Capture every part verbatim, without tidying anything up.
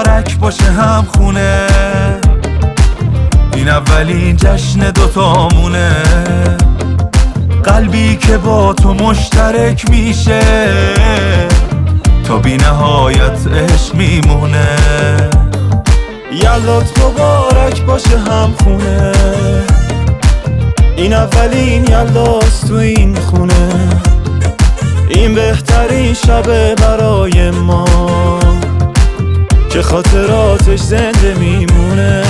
مبارک باشه هم خونه، این اولین جشن دوتامونه، قلبی که با تو مشترک میشه تا بی نهایت عشق میمونه. یلات مبارک باشه هم خونه، این اولین یلداست تو این خونه، این بهترین شب برای ما که خاطراتش زنده میمونه.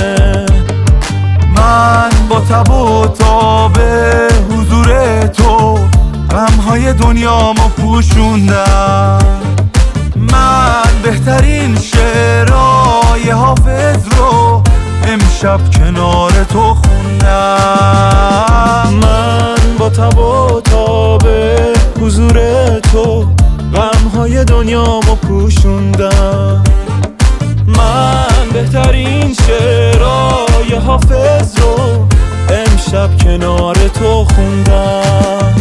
من با تب و تاب حضور تو غمهای دنیامو پوشوندم، من بهترین شعرهای حافظ رو امشب کنار تو خوندم. من با تب و تاب حضور تو غمهای دنیامو پوشوندم، من بهترین شعرهای حافظ رو امشب کنار تو خوندم.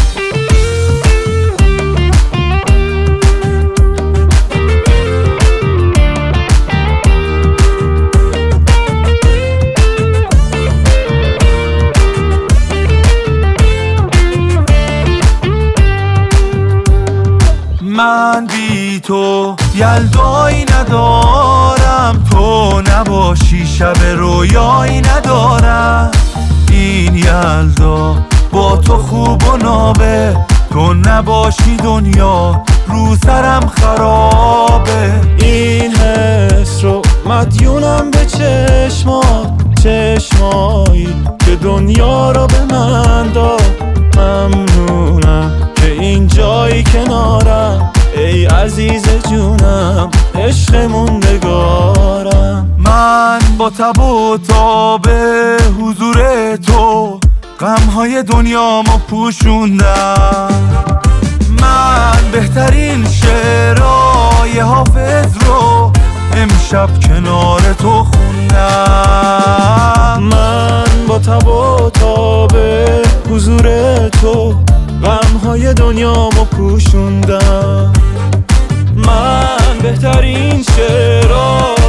من بی تو یلدایی ندارم، تو نباشی شب رویایی ندارم، این یلدا با تو خوب و نابه، تو نباشی دنیا رو سرم خرابه. این حس رو مدیونم به چشمات، چشمایی که دنیا رو به من داد، ممنونم که این جایی کنارم، ای عزیز جونم عشق موندگارم. من با تب و تاب حضور تو غمهای دنیامو پوشوندم، من بهترین شعرهای حافظ رو امشب کنار تو خوندم. من با تب و تاب حضور تو غمهای دنیامو پوشوندم، من بهترین شعرها